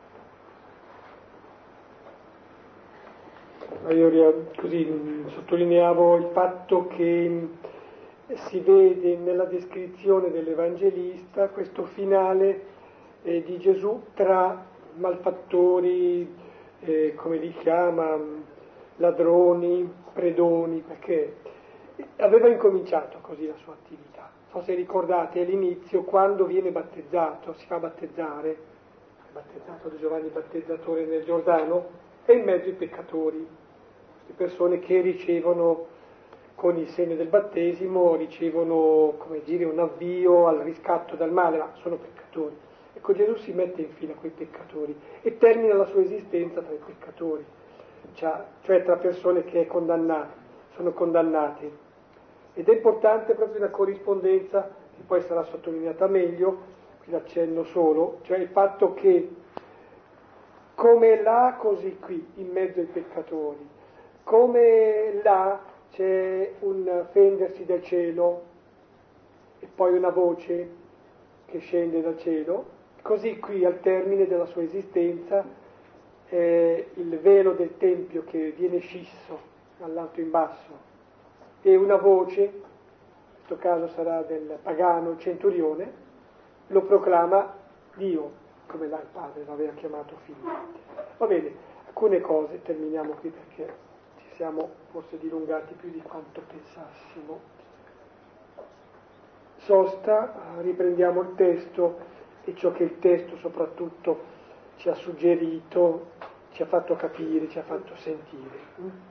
No? Io così sottolineavo il fatto che si vede nella descrizione dell'Evangelista questo finale di Gesù tra malfattori, come li chiama, ladroni, predoni, perché aveva incominciato così la sua attività. Non so se ricordate all'inizio, quando viene battezzato, si fa battezzare, è battezzato da Giovanni Battezzatore nel Giordano, e in mezzo ai peccatori, queste persone che ricevono con il segno del battesimo ricevono, come dire, un avvio al riscatto dal male, ma sono peccatori. Ecco, Gesù si mette in fila coi peccatori e termina la sua esistenza tra i peccatori, cioè tra persone che sono condannate. Ed è importante proprio la corrispondenza, che poi sarà sottolineata meglio, qui l'accenno solo, cioè il fatto che come là, così qui, in mezzo ai peccatori, come là c'è un fendersi del cielo e poi una voce che scende dal cielo, così qui al termine della sua esistenza il velo del tempio che viene scisso dall'alto in basso e una voce, in questo caso sarà del pagano centurione, lo proclama Dio, come là il padre lo aveva chiamato figlio. Va bene, alcune cose, terminiamo qui perché ci siamo forse dilungati più di quanto pensassimo. Sosta, riprendiamo il testo e ciò che il testo soprattutto ci ha suggerito, ci ha fatto capire, ci ha fatto sentire.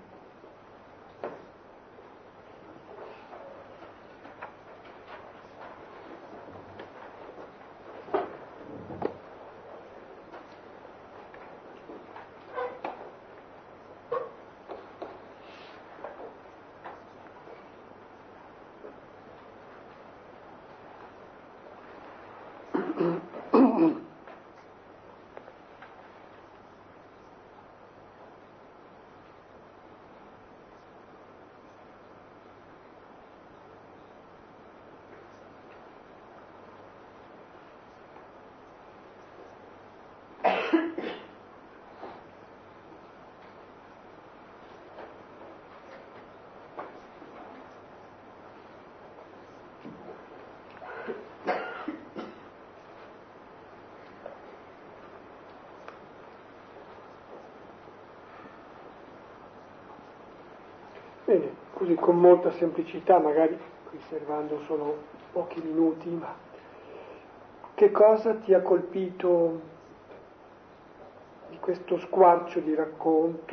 Bene, così con molta semplicità, magari riservando solo pochi minuti, ma che cosa ti ha colpito di questo squarcio di racconto?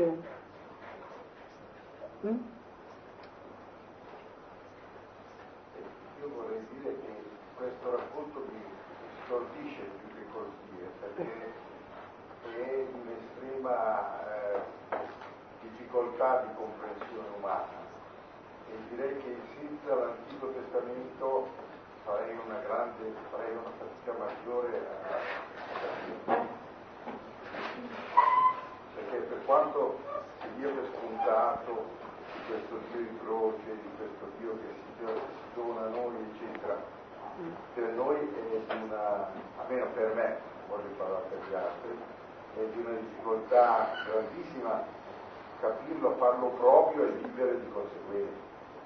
Io vorrei dire che questo racconto mi stordisce più che colpire, perché è di un'estrema difficoltà di comprensione umana e direi che senza l'Antico Testamento farei una fatica maggiore perché per quanto si dia per scontato di questo Dio in croce, di questo Dio che si dona a noi, eccetera, per noi è di una, almeno per me, non voglio parlare per gli altri, è di una difficoltà grandissima capirlo, farlo proprio e vivere di conseguenza.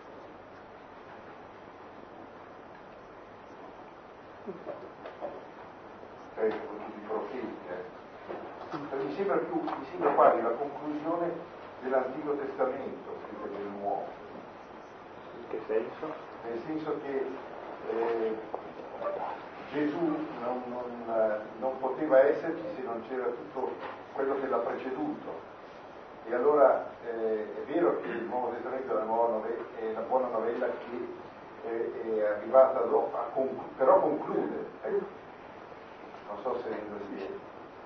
Cioè, di profeti, mi sembra quasi la conclusione dell'Antico Testamento, scritto del Nuovo. In che senso? Nel senso che Gesù non poteva esserci se non c'era tutto quello che l'ha preceduto. E allora è vero che il Nuovo Testamento è la buona novella che è arrivata però conclude. Non so se rendo insieme.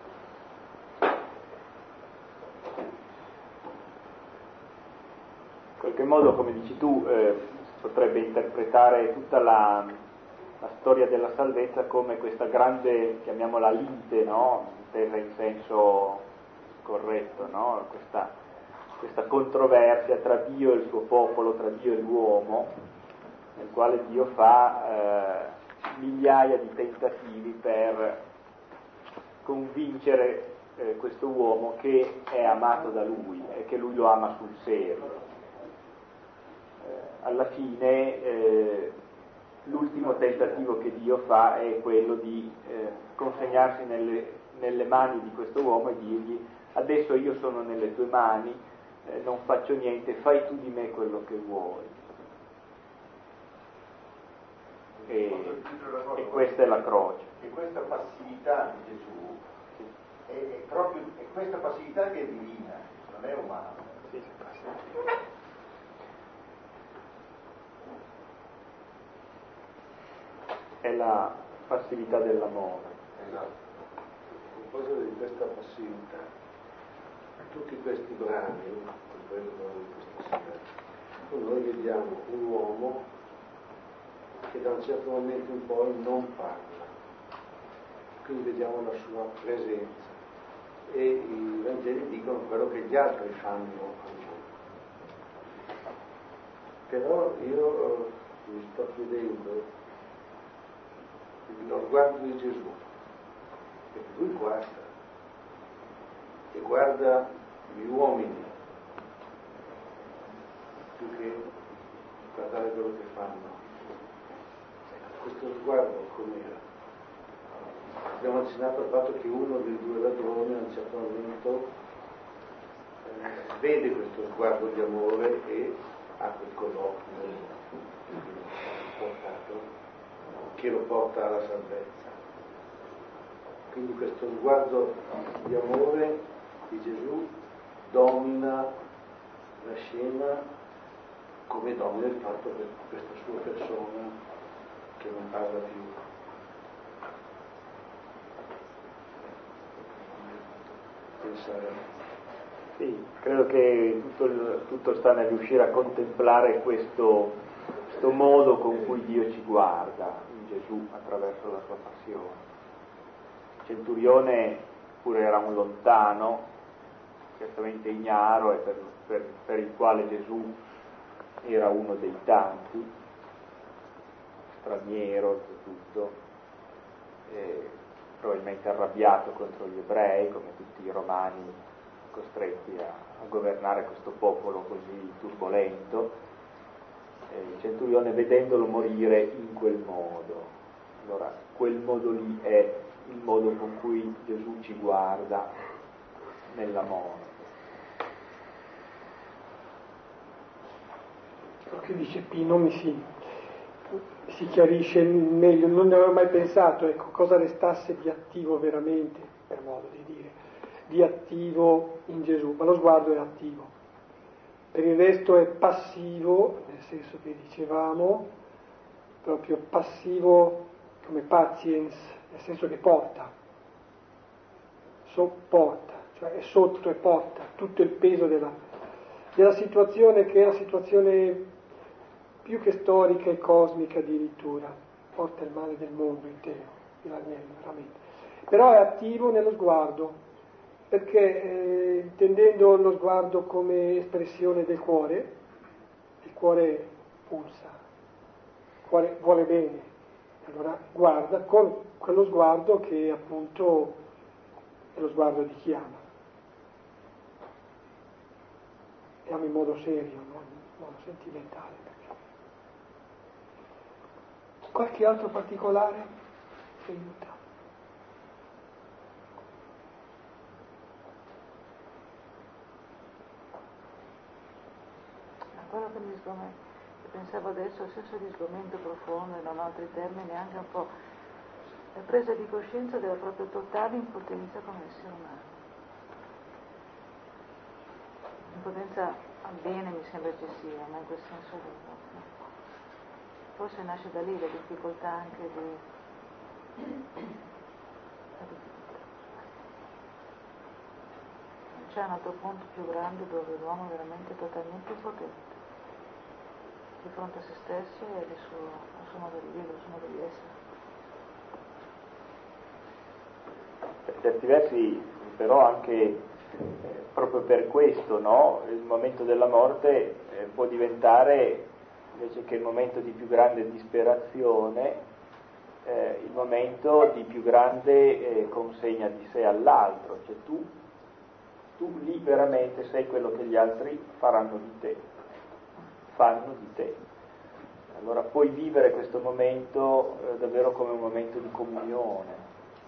In qualche modo, come dici tu, potrebbe interpretare tutta la storia della salvezza come questa grande, chiamiamola lite, no? Intesa in senso corretto, no? Questa controversia tra Dio e il suo popolo, tra Dio e l'uomo, nel quale Dio fa migliaia di tentativi per convincere questo uomo che è amato da lui e che lui lo ama sul serio. Alla fine l'ultimo tentativo che Dio fa è quello di consegnarsi nelle mani di questo uomo e dirgli: adesso io sono nelle tue mani, non faccio niente, fai tu di me quello che vuoi. E questa è la croce. E questa passività di Gesù è questa passività che è divina, non è umana. Sì. è la passività dell'amore. Esatto. A proposito di questa passività, tutti questi brani, compreso quello di questa sera, noi vediamo un uomo che da un certo momento in poi non parla, quindi vediamo la sua presenza e i Vangeli dicono quello che gli altri fanno a noi. Però io mi sto chiedendo lo sguardo di Gesù, perché lui guarda e guarda gli uomini più che guardare quello che fanno. Questo sguardo com'era? Abbiamo accennato al fatto che uno dei due ladroni a un certo momento vede questo sguardo di amore e ha quel colloquio che lo porta alla salvezza. Quindi questo sguardo di amore di Gesù domina la scena come domina il fatto che questa sua persona che non parla più. Pensare. Sì, credo che tutto sta nel riuscire a contemplare questo modo con cui Dio ci guarda in Gesù attraverso la sua passione. Il centurione pure era un lontano, certamente ignaro e per il quale Gesù era uno dei tanti, straniero tutto, probabilmente arrabbiato contro gli ebrei come tutti i romani costretti a governare questo popolo così turbolento. Il centurione vedendolo morire in quel modo, allora quel modo lì è il modo con cui Gesù ci guarda nell'amore. Quello che dice Pino si chiarisce meglio, non ne avevo mai pensato, ecco, cosa restasse di attivo veramente, per modo di dire, di attivo in Gesù, ma lo sguardo è attivo. Per il resto è passivo, nel senso che dicevamo, proprio passivo come patience, nel senso che porta, sopporta, cioè è sotto e porta tutto il peso della situazione, che è la situazione più che storica e cosmica addirittura, porta il male del mondo intero, l'agnello veramente. Però è attivo nello sguardo, perché intendendo lo sguardo come espressione del cuore, il cuore pulsa, il cuore vuole bene, allora guarda con quello sguardo che appunto è lo sguardo di chi ama. E ama in modo serio, non in modo sentimentale. Qualche altro particolare che aiuta? Quello che mi sgomenta, pensavo adesso al senso di sgomento profondo, e non ho altri termini, anche un po' la presa di coscienza della propria totale impotenza come essere umano. Impotenza al bene mi sembra eccessiva, ma in quel senso lì. Forse nasce da lì la difficoltà anche di... Non c'è un altro punto più grande dove l'uomo è veramente totalmente impotente di fronte a se stesso e al suo modo di vivere, al suo modo di essere. Per certi versi però anche proprio per questo, no? Il momento della morte può diventare, invece che il momento di più grande disperazione, il momento di più grande consegna di sé all'altro, cioè tu liberamente sei quello che gli altri fanno di te. Allora puoi vivere questo momento davvero come un momento di comunione.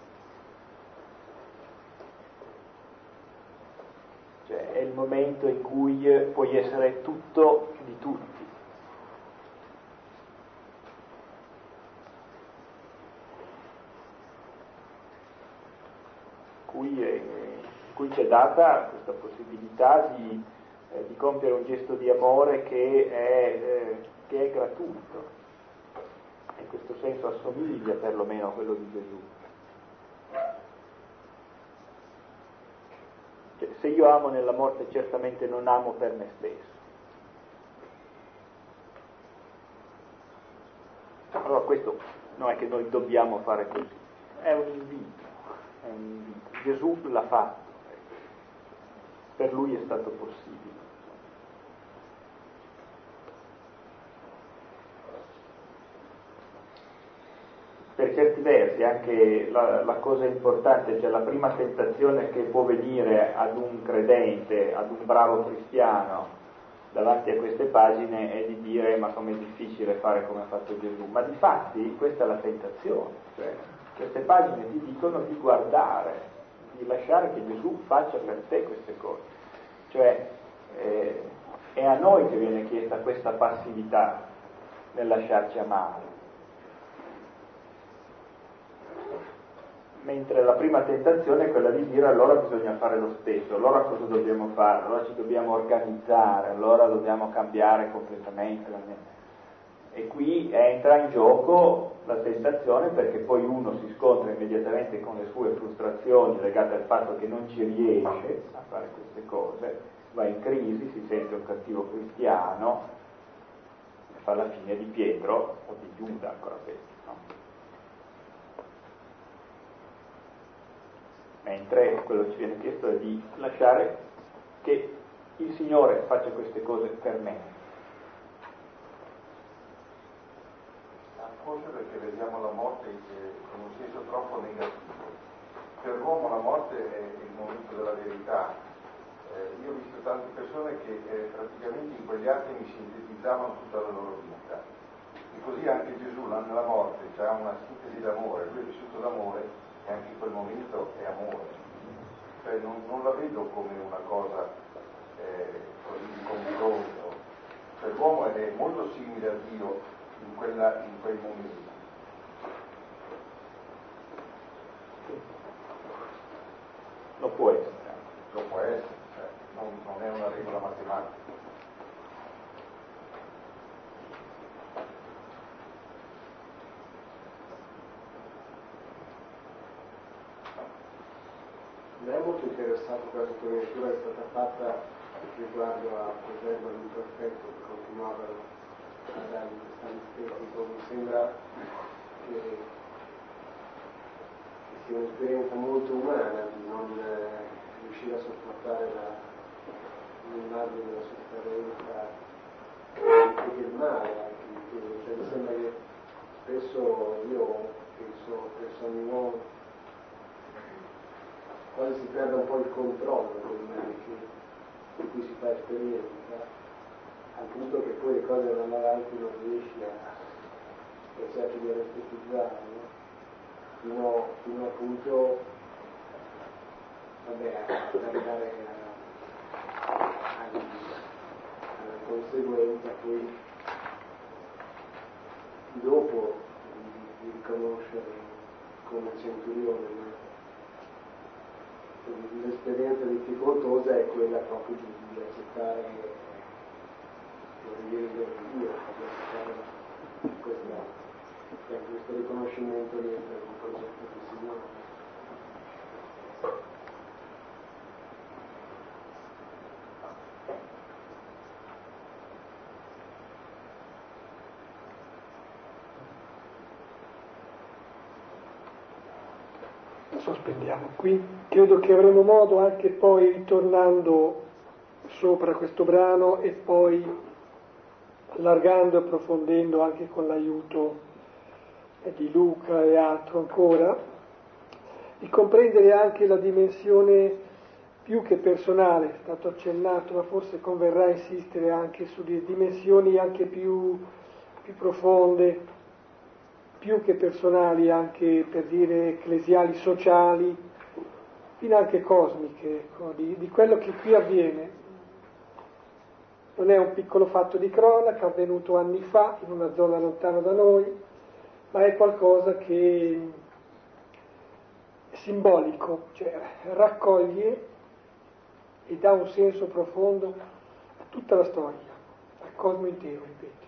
Cioè è il momento in cui puoi essere tutto di tutti. In cui c'è data questa possibilità di compiere un gesto di amore che è gratuito. in questo senso assomiglia perlomeno a quello di Gesù. Cioè, se io amo nella morte, certamente non amo per me stesso. Allora questo non è che noi dobbiamo fare così, è un invito. Gesù l'ha fatto, per lui è stato possibile. Per certi versi anche la cosa importante, cioè la prima tentazione che può venire ad un credente, ad un bravo cristiano davanti a queste pagine è di dire ma com'è difficile fare come ha fatto Gesù, ma di fatti questa è la tentazione, cioè queste pagine ti dicono di guardare, di lasciare che Gesù faccia per te queste cose, cioè è a noi che viene chiesta questa passività nel lasciarci amare. Mentre la prima tentazione è quella di dire allora bisogna fare lo stesso, allora cosa dobbiamo fare, allora ci dobbiamo organizzare, allora dobbiamo cambiare completamente la mente. E qui entra in gioco la tentazione, perché poi uno si scontra immediatamente con le sue frustrazioni legate al fatto che non ci riesce a fare queste cose, va in crisi, si sente un cattivo cristiano e fa la fine di Pietro o di Giuda ancora peggio, no? Mentre quello che ci viene chiesto è di lasciare che il Signore faccia queste cose per me. Forse perché vediamo la morte con un senso troppo negativo. Per l'uomo la morte è il momento della verità. Io ho visto tante persone che praticamente in quegli attimi sintetizzavano tutta la loro vita. E così anche Gesù nella morte c'ha una sintesi d'amore, lui è vissuto d'amore e anche in quel momento è amore. Cioè non la vedo come una cosa così di confronto. Cioè l'uomo è molto simile a Dio in quei momenti. Lo può essere. Lo può essere, cioè, non è una regola matematica. Mi è molto interessato questa sottolineatura che è stata fatta riguardo a Proverbo all'imperfetto, che continuavano a dargli questa estetico. Mi sembra che sia un'esperienza molto umana di non riuscire a sopportare l'immagine della sofferenza e del male anche. Cioè, mi sembra che spesso io penso a mio uomo, quasi si perde un po' il controllo del male di cui si fa esperienza, al punto che poi le cose vanno avanti non riesci a cerchi di estetizzare, no? fino appunto ad arrivare alla conseguenza poi dopo di riconoscere come centurione. L'esperienza difficoltosa è quella proprio di accettare il Dio, di accettare questo riconoscimento rientra in un progetto di Signore. Sospendiamo qui, credo che avremo modo anche poi, ritornando sopra questo brano e poi allargando e approfondendo anche con l'aiuto di Luca e altro ancora, di comprendere anche la dimensione più che personale, è stato accennato, ma forse converrà insistere anche sulle dimensioni anche più profonde, più che personali, anche per dire ecclesiali, sociali, fino anche cosmiche, ecco, di quello che qui avviene. Non è un piccolo fatto di cronaca avvenuto anni fa in una zona lontana da noi, ma è qualcosa che è simbolico, cioè raccoglie e dà un senso profondo a tutta la storia, al cosmo intero, ripeto.